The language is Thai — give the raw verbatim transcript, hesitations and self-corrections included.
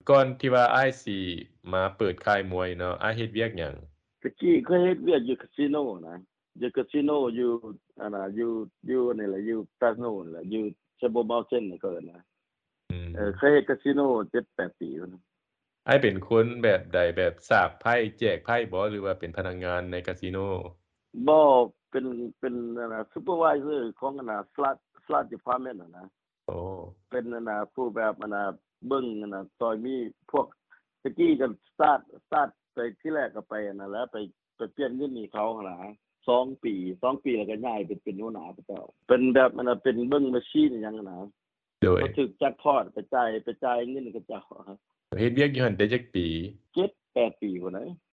ก่อนที่ว่าอ้ายสิมาเปิดค่ายมวยเนาะอ้ายเฮ็ดเวียกหยังตะกี้เคยเฮ็ดเวียกอยู่คาสิโนนะอยู่คาสิโนอยู่อันน่ะอยู่อยู่นี่แหละอยู่ Casino นั่นแหละอยู่ Table Mountain นี่ก็เอิ้นนะอืเออเคมยเฮ็ดคาสิโนเจ็ดแปดปีแล้วนะอ้ายเป็นคนแบบใดแบบสากไพ่แจกไพ่บ่หรือว่าเป็นพนักงานในคาสิโนบ่เป็นเป็นอันน่ะ Supervisor ของอันน่ะ Slot Slot Department อะนะโอ้เป็นอันน่ะผู้แบบอันน่ะเบิ่งอันน่ะซอยมีพวกตะกี้ก็สตาร์ตสตาร์ตไปที่แรกก็ไปอันนั้นแหล้วไปไปเปลี่ยนเงินให้เขาหั้นล่ะสองปีสองปีแล้วก็ย้ายไปเป็นหัวหน้าเขาเจ้าเป็นแบบอันน่ะเป็นเบิ่ง machine อิหยังหั้นนะโดยเขาถูกแจ็กพอตไปจ่ายไปจ่ายเงินให้เขาเจ้าเฮ็ดเวียกอยู่หั้นได้จักปีเจ็ดแปดปีพู้นนะ